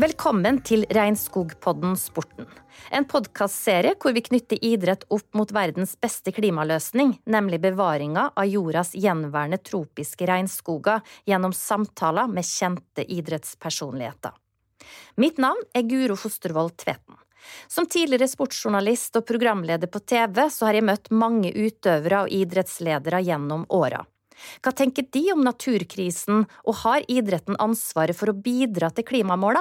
Velkommen til Regnskogpodden Sporten. En podcastserie hvor vi knytter idrett opp mot verdens beste klimaløsning, nemlig bevaringa av jordas gjenværende tropiske regnskoger gjennom samtaler med kjente idrettspersonligheter. Mitt navn Guro Fostervold Tveten. Som tidligere sportsjournalist og programleder på TV så har jeg møtt mange utøvere og idrettsledere gjennom åra. Hva tenker de om naturkrisen, og har idretten ansvaret for å bidra til klimamåla?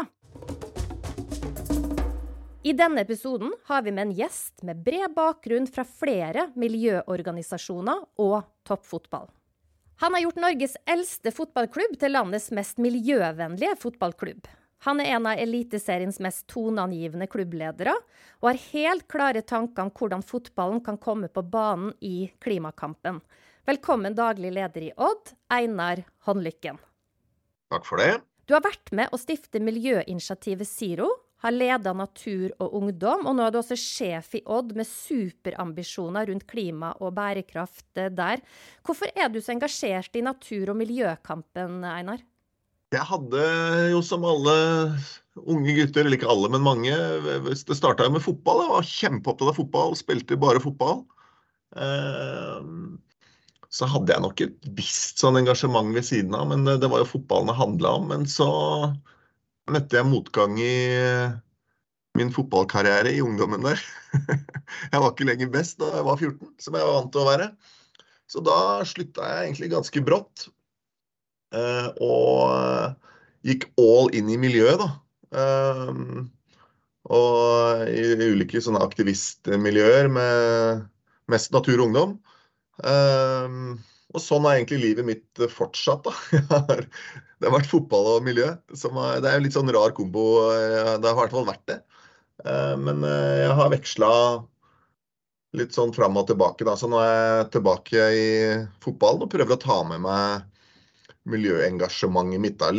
I denne episoden har vi med en gjest med bred bakgrunn fra flere miljøorganisasjoner og toppfotball. Han har gjort Norges eldste fotballklubb til landets mest miljøvennlige fotballklubb. Han en av eliteseriens mest toneangivende klubbledere, og har helt klare tanker om hvordan fotballen kan komme på banen i klimakampen. Velkommen daglig leder i Odd, Einar Håndlykken. Takk for det. Du har vært med å stifte miljøinitiativet Zero, har ledet natur og ungdom, og nå er du også sjef i Odd med superambisjoner rundt klima og bærekraft der. Hvorfor er du så engasjert i natur- og miljøkampen, Einar? Jeg hadde jo som alle unge gutter, eller ikke alle, men mange, det startet med fotball. Jeg var kjempeopptatt av fotball, spilte bare fotball. Så hadde jeg nok et visst sånn engasjement ved siden av, men det var jo fotballen det handlet om. Men så møtte jeg motgang i min fotballkarriere i ungdommen der. Jeg var ikke lenger best da jeg var 14, som jeg var vant til å være. Så da sluttet jeg egentlig ganske brått, og gikk all inn i miljøet da. Og i ulike sånne aktivistmiljøer med mest natur og ungdom. Og sånn er egentlig livet mitt fortsatt da. Det har vært fotball og miljø, det er jo litt sånn rar kombo, det har i hvert fall vært det. Men jeg har vekslet litt sånn fram og tilbake da, så nå er jeg tilbake i fotballen og prøver å ta med meg miljøengasjementet mitt da.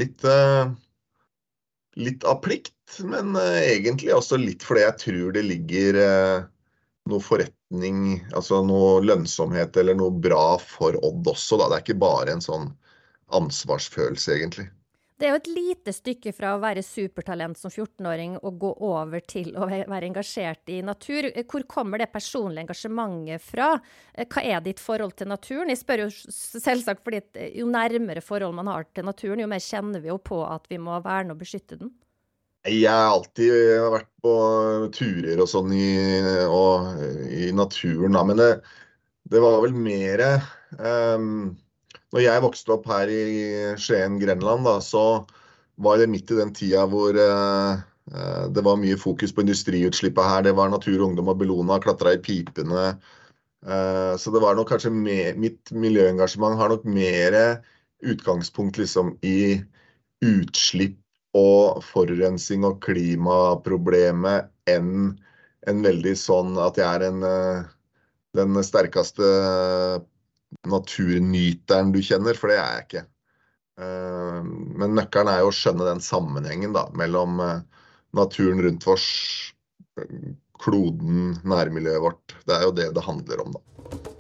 Litt av plikt, men egentlig også litt fordi jeg tror det ligger noe forretning, altså noe lønnsomhet eller noe bra for Odd også da. Det er ikke bare en sånn ansvarsfølelse egentlig. Det er jo et lite stykke fra å være supertalent som 14-åring og gå over til å være engasjert i natur. Hvor kommer det personlige engasjementet fra? Hva er ditt forhold til naturen? Jeg spør jo selvsagt fordi jo nærmere forhold man har til naturen, jo mer kjenner vi jo på at vi må verne og beskytte den. Jeg har alltid vært på turer og sånn i naturen da, men det var vel mer når jeg vokste opp her i Skien, Grenland da, så var det midt i den tida hvor det var mye fokus på industriutslippet her, det var Natur og Ungdom og Bellona, klatret i pipene, så det var nok kanskje mitt miljøengasjement har nok mer utgangspunkt liksom i utslipp og forurensing og klimaproblemet enn en veldig sånn at jeg den sterkeste naturnyteren du kjenner, for det er jeg ikke. Men nøkkelen er jo å skjønne den sammenhengen da, mellom naturen rundt oss, kloden, nærmiljøet vårt. Det er jo det det handler om da.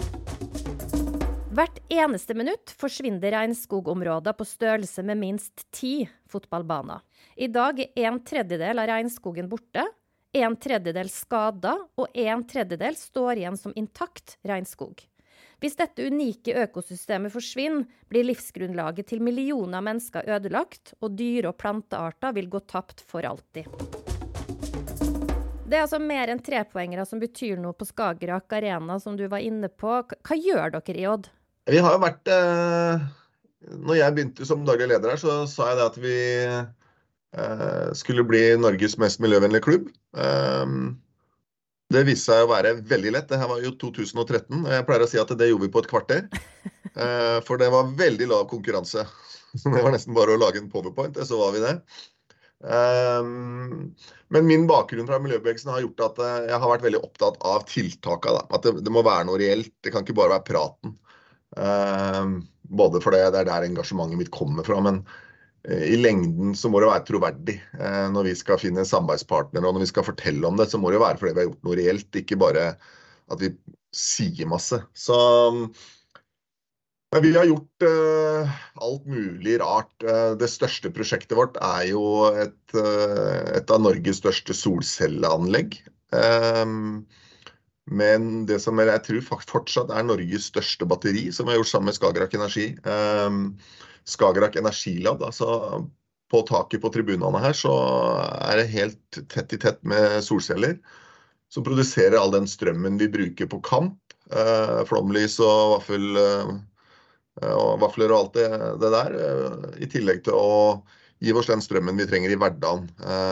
Hvert eneste minutt forsvinner regnskogområder på størrelse med minst 10 fotballbaner. I dag er 1/3 av regnskogen borte, 1/3 skadet, og 1/3 står igjen som intakt regnskog. Hvis dette unike økosystemet forsvinner, blir livsgrunnlaget til millioner av mennesker ødelagt, og dyre- og plantearter vil gå tapt for alltid. Det er altså mer enn 3-poengere som betyr noe på Skagerrak Arena, som du var inne på. Hva gjør dere i Odd? Vi har jo vært, når jeg begynte som daglig leder her, så sa jeg det at vi skulle bli Norges mest miljøvennlige klubb. Det viste seg å være veldig lett. Det her var jo 2013, og jeg pleier å si at det gjorde vi på et kvarter. For det var veldig lav konkurranse. Så det var nesten bare å lage en PowerPoint, så var vi det. Men min bakgrunn fra miljøbevegelsen har gjort at jeg har vært veldig opptatt av tiltakene. At det må være noe reelt, det kan ikke bare være praten. Både fordi det er der engasjementet mitt kommer fra, men i lengden så må det være troverdig. Når vi skal finne samarbeidspartnere, og når vi skal fortelle om det, så må det være fordi vi har gjort noe reelt, ikke bare at vi sier masse. Så Nei, vi har gjort alt mulig rart. Det største prosjektet vårt jo et av Norges største solcelleanlegg. Men det som jeg tror fortsatt Norges største batteri, som vi har gjort sammen med Skagerrak Energi. Skagerrak Energilab, altså på taket på tribunene her, så det helt tett i tett med solceller, som produserer all den strømmen vi bruker på kamp, flomlys og vafler og alt det der, i tillegg til å gi oss den strømmen vi trenger i hverdagen.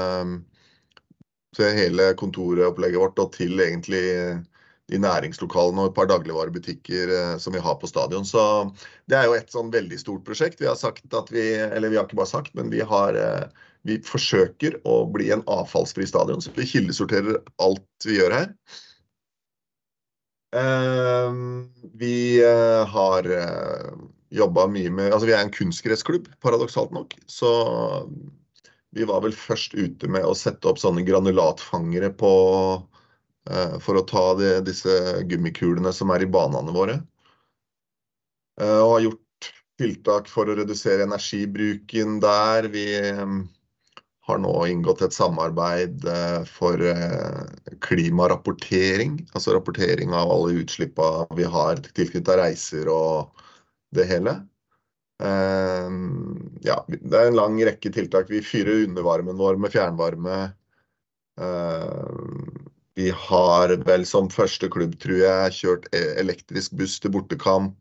Til hele kontoret-opplegget vårt, og til egentlig de næringslokalene og et par dagligvarebutikker som vi har på stadion. Så det jo et sånn veldig stort prosjekt. Vi har sagt at eller vi har ikke bare sagt, men vi forsøker å bli en avfallsfri stadion, så vi kildesorterer alt vi gjør her. Vi har jobbet mye med, altså vi en kunstgressklubb, paradoksalt nok, så vi var vel først ute med å sette opp sånne granulatfangere for å ta disse gummikulene som i banene våre, og har gjort tiltak for å redusere energibruken der. Vi har nå inngått et samarbeid for klimarapportering, altså rapportering av alle utslippene vi har tilknyttet reiser og det hele. Ja, det en lang rekke tiltak. Vi fyrer undervarmen vår med fjernvarme. Vi har vel som første klubb, tror jeg, kjørt elektrisk buss til bortekamp.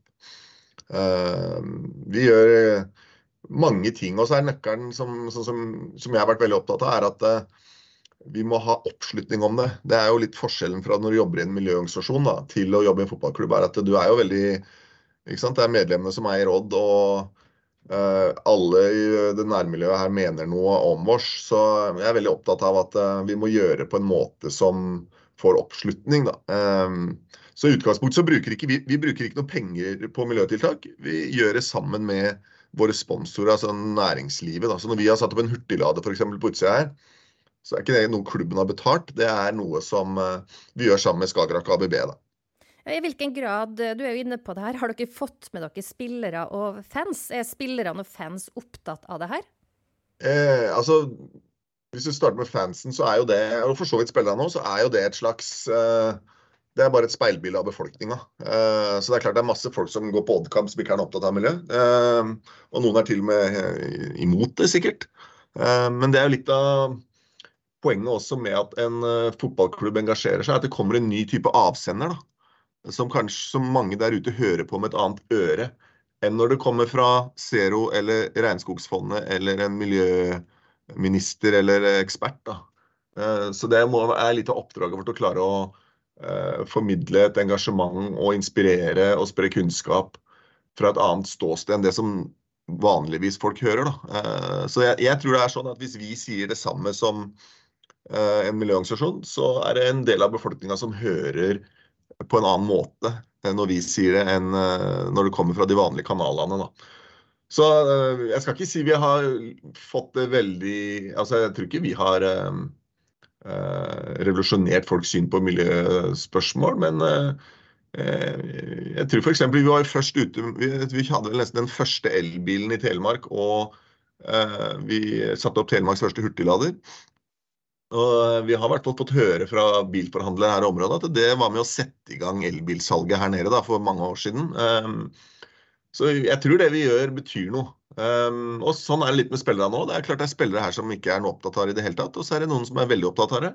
Vi gjør mange ting, og så nøkkelen som jeg har vært veldig opptatt av, at vi må ha oppslutning om det. Det jo litt forskjellen fra når du jobber i en miljøorganisasjon da, til å jobbe i en fotballklubb, at du jo veldig, ikke sant? Det medlemmene som i råd, og alle i det nærmiljøet her mener noe om oss, så jeg veldig opptatt av at vi må gjøre på en måte som får oppslutning da. Så i utgangspunkt så bruker vi bruker ikke noe penger på miljøtiltak. Vi gjør det sammen med våre sponsorer, altså næringslivet da. Så når vi har satt opp en hurtiglade for eksempel på utsida her, så ikke det noe klubben har betalt. Det noe som vi gjør sammen med Skagerrak ABB da. I hvilken grad, du jo inne på det her, har dere fått med dere spillere og fans? Spillerne og fans opptatt av det her? Altså, hvis du starter med fansen, så jo det, og for så vidt spillerne nå, så jo det et slags, det bare et speilbilde av befolkningen. Så det klart det masse folk som går på Oddkamp som ikke opptatt av miljø, og noen til og med imot det sikkert. Men det jo litt av poenget også med at en fotballklubb engasjerer seg, at det kommer en ny type avsender da, som mange der ute hører på med et annet øre, enn når det kommer fra Zero eller Regnskogsfondet eller en miljøminister eller ekspert da. Så det litt av oppdraget vårt å klare å formidle et engasjement og inspirere og spre kunnskap fra et annet ståsted enn det som vanligvis folk hører da. Så jeg tror det sånn at hvis vi sier det samme som en miljøorganisasjon, så det en del av befolkningen som hører på en annen måte når vi sier det enn når det kommer fra de vanlige kanalene da. Så jeg skal ikke si vi har fått det veldig, altså jeg tror ikke vi har revolusjonert folks syn på miljøspørsmål, men jeg tror for eksempel vi var først ute, vi hadde nesten den første elbilen i Telemark, og vi satte opp Telemarks første hurtiglader. Og vi har i hvert fall fått høre fra bilforhandlere her i området at det var med å sette i gang elbilsalget her nede da, for mange år siden. Så jeg tror det vi gjør betyr noe. Og sånn det litt med spillere nå. Det klart det spillere her som ikke noe opptatt av det i det hele tatt, og så det noen som veldig opptatt av det.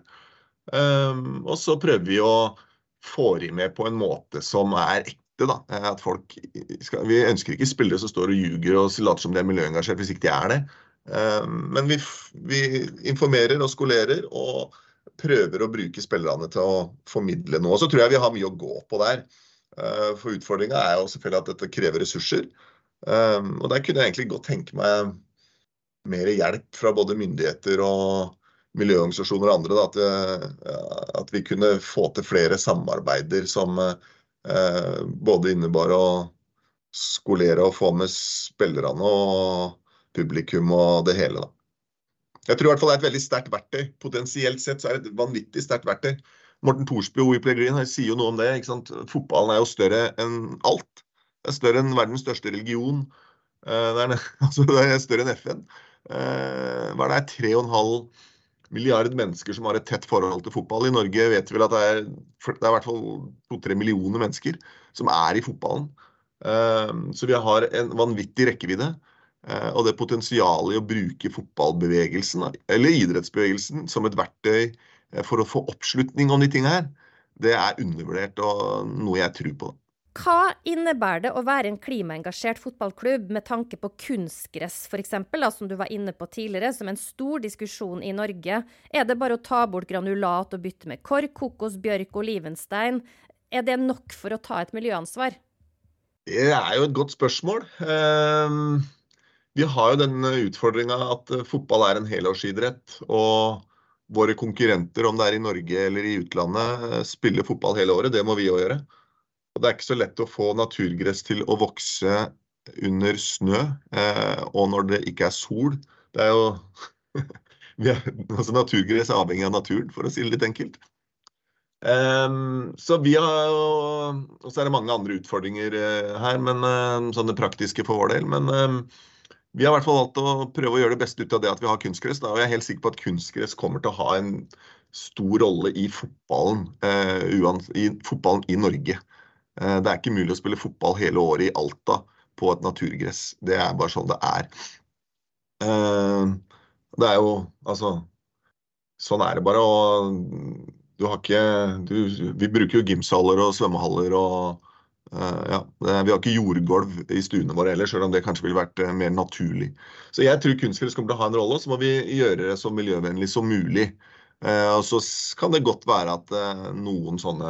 Og så prøver vi å få de med på en måte som ekte da. At folk vi ønsker ikke spillere som står og ljuger og later som de miljøengasjert hvis ikke de det. Men vi informerer og skolerer og prøver å bruke spillerne til å formidle noe. Og så tror jeg vi har mye å gå på der. For utfordringen jo selvfølgelig at dette krever ressurser. Og der kunne jeg egentlig godt tenke meg mer hjelp fra både myndigheter og miljøorganisasjoner og andre, da, at vi kunne få til flere samarbeider som både innebar å skolere og få med spillerne og publikum og det hele da. Jeg tror i hvert fall det et veldig sterkt verktøy. Potensielt sett så det et vanvittig sterkt verktøy. Morten Thorsby og We Play Green sier jo noe om det, ikke sant? Fotballen jo større enn alt. Det større enn verdens største religion. Altså, det større enn FN. Hva er det? 3,5 milliard mennesker som har et tett forhold til fotball. I Norge vet vi vel at det er i hvert fall 2-3 millioner mennesker som er i fotballen. Så vi har en vanvittig rekkevidde. Og det potensialet i å bruke fotballbevegelsen, eller idrettsbevegelsen, som et verktøy for å få oppslutning om de tingene her, det er undervurdert og noe jeg tror på. Hva innebærer det å være en klimaengasjert fotballklubb med tanke på kunstgress, for eksempel, som du var inne på tidligere, som en stor diskusjon i Norge? Er det bare å ta bort granulat og bytte med kork, kokos, bjørk og olivenstein? Er det nok for å ta et miljøansvar? Det er jo et godt spørsmål. Vi har jo den utfordringen at fotball er en helårsidrett, og våre konkurrenter, om det er i Norge eller i utlandet, spiller fotball hele året. Det må vi jo gjøre. Og det er ikke så lett å få naturgress til å vokse under snø, og når det ikke er sol. Det er jo altså naturgress er avhengig av naturen, for å si det litt enkelt. Så vi har jo, og så er det mange andre utfordringer her, men sånne praktiske for vår del, men vi har i hvert fall valgt å prøve å gjøre det beste ut av det at vi har kunstgress, og jeg er helt sikker på at kunstgress kommer til å ha en stor rolle i fotballen, i Norge. Det er ikke mulig å spille fotball hele året i Alta på et naturgress. Det er bare sånn det er. Det er jo, altså, sånn er det bare, og vi bruker jo gymsaler og svømmehaller, og vi har ikke jordgolv i stuene våre heller, selv om det kanskje ville vært mer naturlig. Så jeg tror kunstgress kommer til å ha en rolle, og så må vi gjøre det så miljøvennlig som mulig. Og så kan det godt være at noen sånne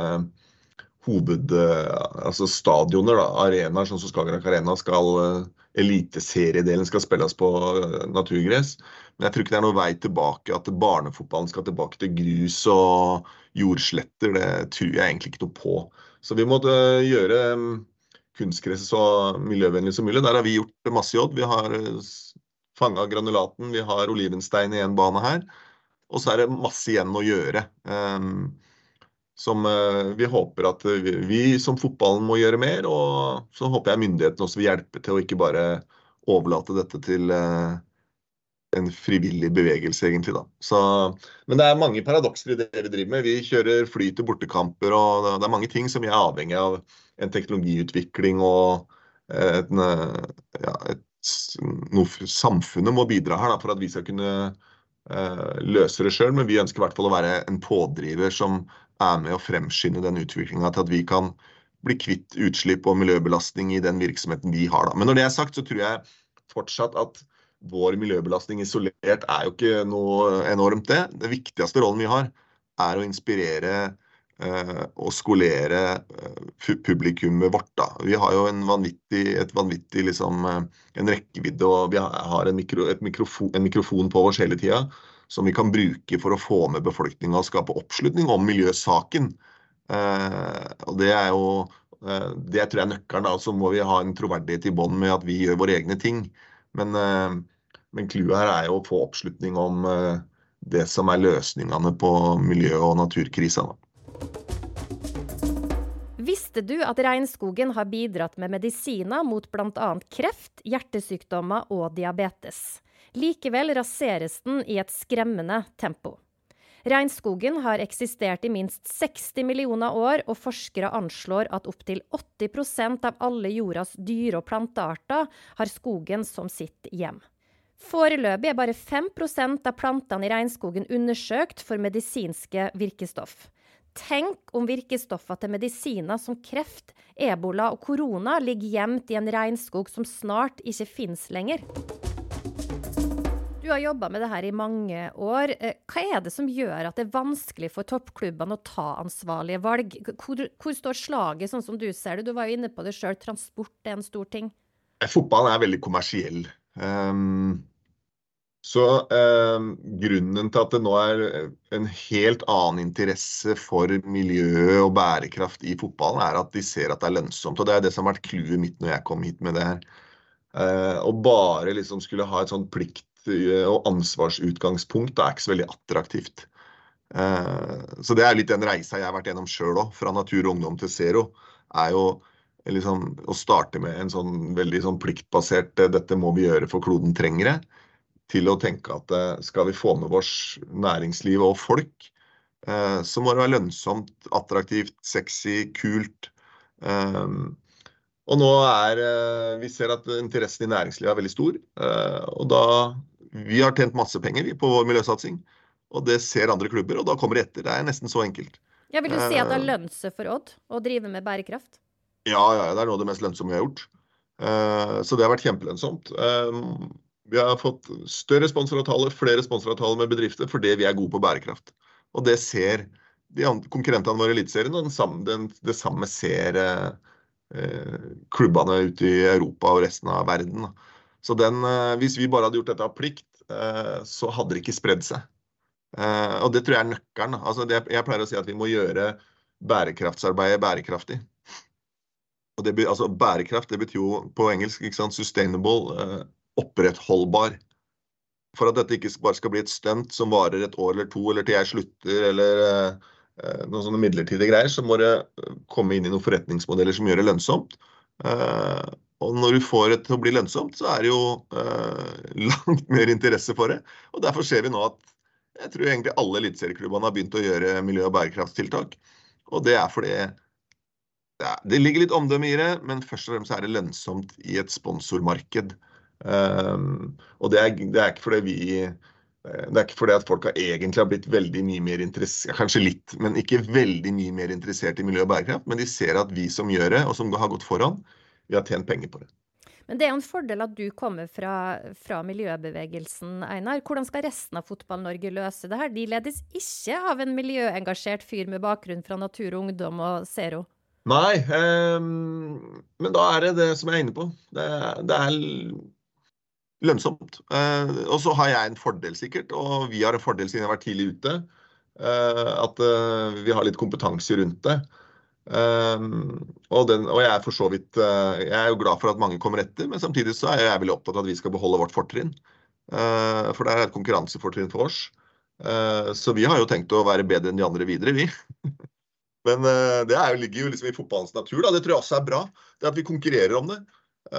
altså stadioner, arenaer, sånn som Skagerrak Arena, eliteseriedelen skal spilles på naturgress. Men jeg tror ikke det er noen vei tilbake, at barnefotballen skal tilbake til grus og jordsletter. Det tror jeg egentlig ikke noe på. Så vi måtte gjøre kunstgresset så miljøvennlig som mulig. Der har vi gjort masse jobb. Vi har fanget granulaten, vi har olivenstein i en bane her, og så er det masse igjen å gjøre. Som vi håper at vi som fotballen må gjøre mer, og så håper jeg myndighetene også vil hjelpe til å ikke bare overlate dette til en frivillig bevegelse egentlig da. Men det er mange paradokser i det vi driver med. Vi kjører fly til bortekamper, og det er mange ting som er avhengig av en teknologiutvikling, og noe samfunnet må bidra her da, for at vi skal kunne løse det selv, men vi ønsker i hvert fall å være en pådriver som er med å fremskynde den utviklingen til at vi kan bli kvitt utslipp og miljøbelastning i den virksomheten vi har da. Men når det er sagt, så tror jeg fortsatt at vår miljøbelastning isolert er jo ikke noe enormt det. Det viktigste rollen vi har er å inspirere og skolere publikummet vårt da. Vi har jo en vanvittig liksom, en rekkevidde, og vi har en mikrofon på oss hele tiden, som vi kan bruke for å få med befolkningen og skape oppslutning om miljøsaken. Og det er jo, det tror jeg er nøkkelen da, så må vi ha en troverdighet i bånd med at vi gjør våre egne ting. Men clouet her er jo å få oppslutning om det som er løsningene på miljø- og naturkrisa da. Visste du at regnskogen har bidratt med medisiner mot blant annet kreft, hjertesykdommer og diabetes? Likevel raseres den i et skremmende tempo. Regnskogen har eksistert i minst 60 millioner år, og forskere anslår at opptil 80% av alle jordas dyre- og plantearter har skogen som sitt hjem. Foreløpig er bare 5% av plantene i regnskogen undersøkt for medisinske virkestoff. Tenk om virkestoffer til medisiner som kreft, ebola og korona ligger gjemt i en regnskog som snart ikke finnes lenger. Du har jobbet med det her i mange år. Hva er det som gjør at det er vanskelig for toppklubbene å ta ansvarlige valg? Hvor står slaget, sånn som du ser det? Du var jo inne på det selv, transport er en stor ting. Fotballen er veldig kommersiell. Så grunnen til at det nå er en helt annen interesse for miljø og bærekraft i fotballen er at de ser at det er lønnsomt, og det er det som har vært clouet mitt når jeg kom hit med det her. Og bare liksom skulle ha et sånt plikt- og ansvarsutgangspunkt, det er ikke så veldig attraktivt. Så det er litt den reisa jeg har vært gjennom selv også, fra Natur og Ungdom til Zero, er jo liksom, å starte med en sånn veldig sånn pliktbasert dette må vi gjøre for kloden trenger det, til å tenke at skal vi få med vårt næringsliv og folk, så må det være lønnsomt, attraktivt, sexy, kult. Og nå vi ser at interessen i næringslivet veldig stor, og da vi har tjent masse penger på vår miljøsatsing, og det ser andre klubber, og da kommer det etter. Det nesten så enkelt. Ja, vil du si at det lønner seg for Odd å drive med bærekraft? Ja, det noe av det mest lønnsomme vi har gjort. Så det har vært kjempelønnsomt. Vi har fått større sponsoravtaler, flere sponsoravtaler med bedrifter, fordi vi gode på bærekraft. Og det ser de konkurrentene våre i Eliteserien, og det samme ser klubbene ute i Europa og resten av verden. Så hvis vi bare hadde gjort dette av plikt, så hadde det ikke spredd seg. Og det tror jeg nøkkelen. Altså jeg pleier å si at vi må gjøre bærekraftsarbeidet bærekraftig. Og bærekraft, det betyr jo på engelsk, ikke sant, sustainable, opprettholdbar. For at dette ikke bare skal bli et stunt som varer et år eller to, eller til jeg slutter, eller noen sånne midlertidige greier, så må det komme inn i noen forretningsmodeller som gjør det lønnsomt. Og når du får det til å bli lønnsomt, så det jo langt mer interesse for det. Og derfor ser vi nå at jeg tror egentlig alle eliteserieklubbene har begynt å gjøre miljø- og bærekraftstiltak. Og det fordi det ligger litt omdømme i det, men først og fremst det lønnsomt i et sponsormarked. Og det ikke fordi det ikke fordi at folk egentlig har blitt veldig mye mer interessert, kanskje litt, men ikke veldig mye mer interessert i miljø og bærekraft, men de ser at vi som gjør det, og som har gått foran, vi har tjent penger på det. Men det jo en fordel at du kommer fra miljøbevegelsen, Einar. Hvordan skal resten av Fotball-Norge løse det her? De ledes ikke av en miljøengasjert fyr med bakgrunn fra Natur og Ungdom og Zero. Nei, men da det som jeg inne på. Det lønnsomt. Og så har jeg en fordel sikkert, og vi har en fordel siden jeg har vært tidlig ute, at vi har litt kompetanse rundt det. Og jeg for så vidt, jeg jo glad for at mange kommer etter, men samtidig så jeg veldig opptatt av at vi skal beholde vårt fortrinn. For det et konkurransefortrinn for oss. Så vi har jo tenkt å være bedre enn de andre videre, vi. Men det ligger jo liksom i fotballens natur, da. Det tror jeg også bra. Det at vi konkurrerer om det.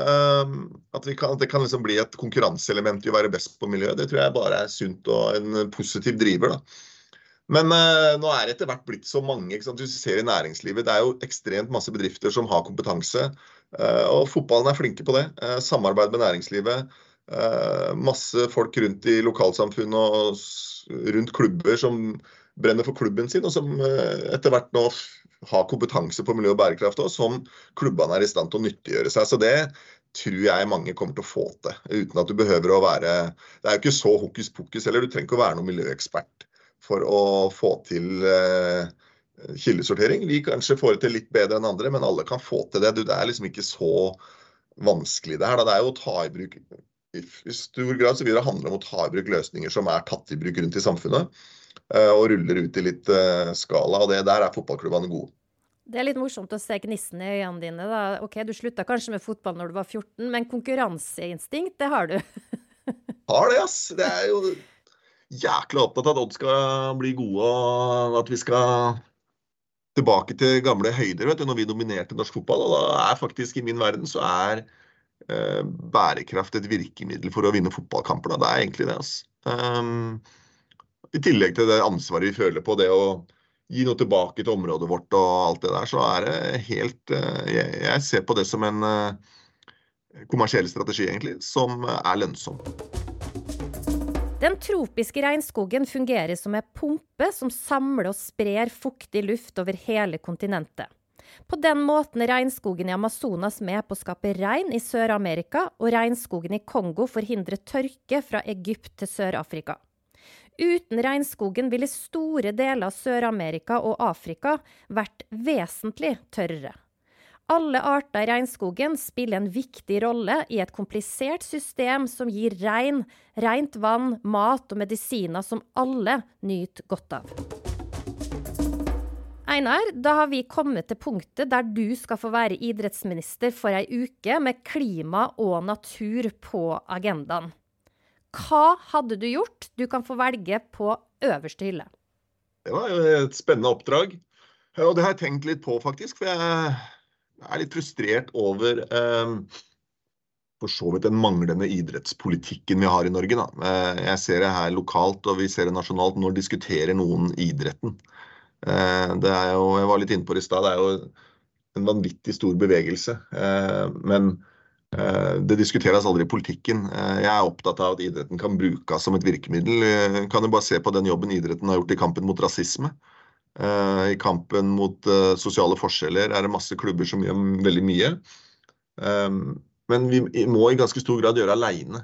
At det kan liksom bli et konkurranseelement i å være best på miljø. Det tror jeg bare sunt og en positiv driver, da. Men nå det etter hvert blitt så mange, ikke sant? Du ser i næringslivet, det jo ekstremt masse bedrifter som har kompetanse, og fotballen flinke på det. Samarbeid med næringslivet, masse folk rundt i lokalsamfunn og rundt klubber som brenner for klubben sin, og som etter hvert nå har kompetanse på miljø og bærekraft, og som klubbene i stand til å nyttiggjøre seg. Så det tror jeg mange kommer til å få til, uten at du behøver å være, det jo ikke så hokus pokus, eller du trenger ikke å være noen miljøekspert for å få til kildesortering. Vi kanskje får det til litt bedre enn andre, men alle kan få til det. Det liksom ikke så vanskelig det her. Det jo å ta i bruk, i stor grad så vil det handle om å ta i bruk løsninger som tatt i bruk rundt i samfunnet, og ruller ut i litt skala, og der fotballklubbene gode. Det litt morsomt å se gnissen i øynene dine, da. Ok, du sluttet kanskje med fotball når du var 14, men konkurranseinstinkt, det har du. Har det, ass. Det jo jækla opptatt av at Odd skal bli gode, og at vi skal tilbake til gamle høyder, vet du, når vi dominerte norsk fotball. Og da faktisk i min verden så bærekraft et virkemiddel for å vinne fotballkamper. Da. Det egentlig det, altså. I tillegg til det ansvaret vi føler på, det å gi noe tilbake til området vårt og alt det der, så det helt, jeg ser på det som en kommersiell strategi egentlig, som lønnsom. Den tropiske regnskogen fungerer som en pumpe som samler og sprer fuktig luft over hele kontinentet. På den måten regnskogen i Amazonas med på å skape regn i Sør-Amerika, og regnskogen i Kongo forhindrer tørke fra Egypt til Sør-Afrika. Uten regnskogen ville store deler av Sør-Amerika og Afrika vært vesentlig tørrere. Alle arter i regnskogen spiller en viktig rolle i et komplisert system som gir rent vann, mat og medisiner som alle nyter godt av. Einar, da har vi kommet til punktet der du skal få være idrettsminister for en uke med klima og natur på agendaen. Hva hadde du gjort? Du kan få velge på øverste hylle. Det var jo et spennende oppdrag, og det har jeg tenkt litt på faktisk, for litt frustrert over for så vidt den manglende idrettspolitikken vi har i Norge, da. Jeg ser det her lokalt, og vi ser det nasjonalt. Nå diskuterer noen idretten. Det jo, jeg var litt inne på det i stad, det jo en vanvittig stor bevegelse. Men det diskuteres aldri i politikken. Jeg opptatt av at idretten kan brukes som et virkemiddel. Kan jo bare se på den jobben idretten har gjort i kampen mot rasisme. I kampen mot sosiale forskjeller det masse klubber som gjør veldig mye. Men vi må i ganske stor grad gjøre alene.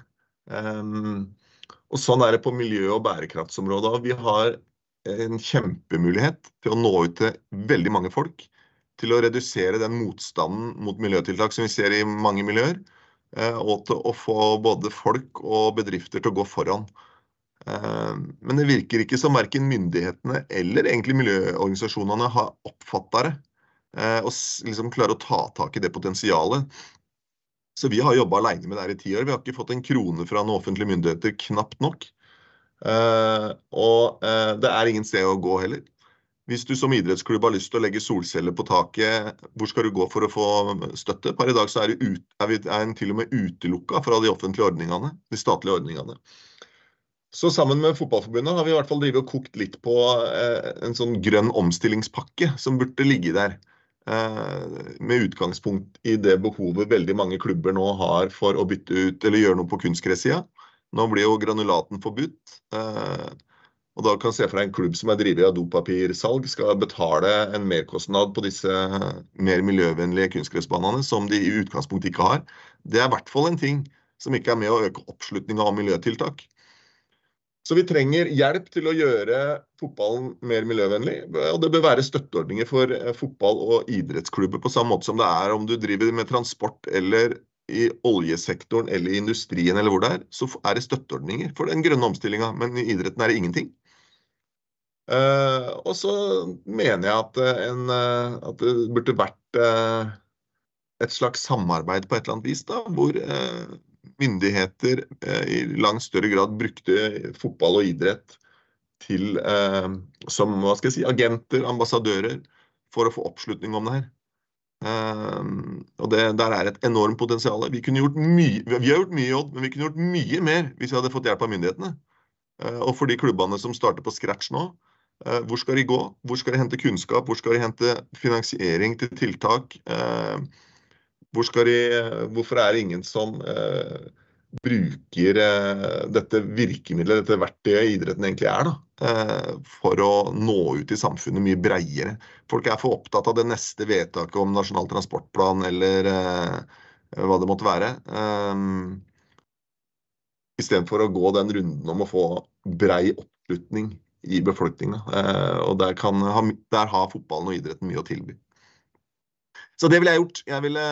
Og sånn det på miljø- og bærekraftsområdet. Og vi har en kjempemulighet til å nå ut til veldig mange folk, til å redusere den motstanden mot miljøtiltak som vi ser i mange miljøer, og til å få både folk og bedrifter til å gå foran. Men det virker ikke som hverken myndighetene eller egentlig miljøorganisasjonene har oppfattet det, og liksom klarer å ta tak i det potensialet. Så vi har jobbet alene med det her i 10 år. Vi har ikke fått en krone fra noen offentlige myndigheter, knapt nok. Og det ingen sted å gå heller. Hvis du som idrettsklubb har lyst til å legge solceller på taket, hvor skal du gå for å få støtte? Per i dag så vi til og med utelukket fra de offentlige ordningene, de statlige ordningene. Så sammen med Fotballforbundet har vi i hvert fall drivet og kokt litt på en sånn grønn omstillingspakke som burde ligge der. Med utgangspunkt i det behovet veldig mange klubber nå har for å bytte ut eller gjøre noe på kunstgressiden. Nå blir jo granulaten forbudt, og da kan du se for deg en klubb som drevet av dopapirsalg skal betale en merkostnad på disse mer miljøvennlige kunstgressbanene som de i utgangspunktet ikke har. Det i hvert fall en ting som ikke med å øke oppslutningen av miljøtiltak. Så vi trenger hjelp til å gjøre fotballen mer miljøvennlig, og det bør være støtteordninger for fotball- og idrettsklubber på samme måte som det om du driver med transport eller i oljesektoren eller i industrien eller hvor det så det støtteordninger for den grønne omstillingen, men i idretten det ingenting. Og så mener jeg at det burde vært et slags samarbeid på et eller annet vis da, hvor myndigheter i langt større grad brukte fotball og idrett til, som hva skal jeg si, agenter, ambassadører, for å få oppslutning om det her. Og der et enormt potensial. Vi har gjort mye jobb, men vi kunne gjort mye mer hvis vi hadde fått hjelp av myndighetene. Og for de klubbene som starter på scratch nå, hvor skal de gå? Hvor skal de hente kunnskap? Hvor skal de hente finansiering til tiltak? Hvorfor det ingen som bruker dette virkemidlet, dette verktøyet idretten egentlig da, for å nå ut i samfunnet mye bredere. Folk for opptatt av det neste vedtaket om nasjonal transportplan, eller hva det måtte være. I stedet for å gå den runden om å få bred oppslutning i befolkningen. Og der har fotballen og idretten mye å tilby. Så det ville jeg gjort. Jeg ville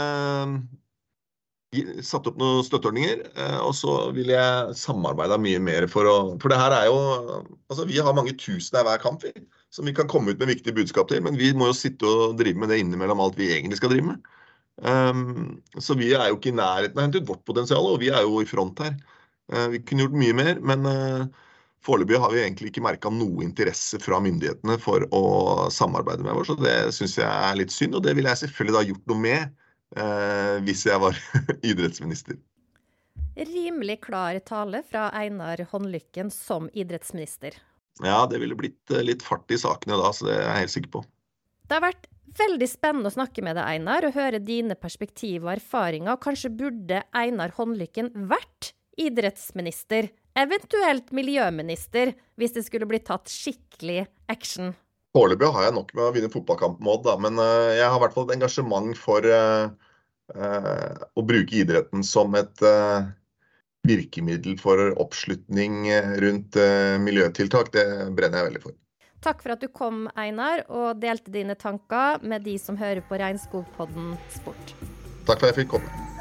satt opp noen støtteordninger, og så ville jeg samarbeide mye mer for det her jo, altså vi har mange tusen hver kamp som vi kan komme ut med viktige budskap til, men vi må jo sitte og drive med det innimellom alt vi egentlig skal drive med. Så vi jo ikke i nærheten av å hente ut vårt potensial, og vi jo i front her. Vi kunne gjort mye mer, men foreløpig har vi egentlig ikke merket noe interesse fra myndighetene for å samarbeide med oss, så det synes jeg litt synd, og det ville jeg selvfølgelig da gjort noe med hvis jeg var idrettsminister. Rimelig klar tale fra Einar Håndlykken som idrettsminister. Ja, det ville blitt litt fart i sakene da, så det jeg helt sikker på. Det har vært veldig spennende å snakke med deg, Einar, og høre dine perspektiv og erfaringer. Kanskje burde Einar Håndlykken vært idrettsminister, eventuelt miljøminister, hvis det skulle bli tatt skikkelig action. Foreløpig har jeg nok med å vinne fotballkamp-mål, da, men jeg har i hvert fall et engasjement for å bruke idretten som et virkemiddel for oppslutning rundt miljøtiltak. Det brenner jeg veldig for. Takk for at du kom, Einar, og delte dine tanker med de som hører på Regnskogpodden Sport. Takk for at jeg fikk komme.